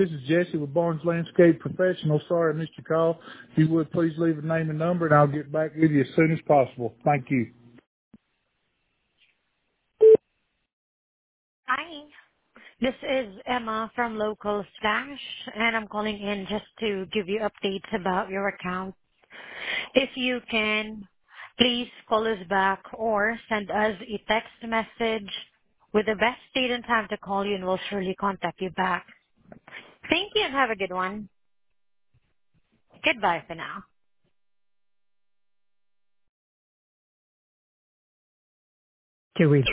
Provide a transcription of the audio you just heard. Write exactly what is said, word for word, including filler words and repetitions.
This is Jesse with Barnes Landscape Professional. Sorry I missed your call. If you would, please leave a name and number, and I'll get back with you as soon as possible. Thank you. Hi, this is Emma from Local Stash, and I'm calling in just to give you updates about your account. If you can, please call us back or send us a text message with the best date and time to call you, and we'll surely contact you back. Thank you and have a good one. Goodbye for now. To reach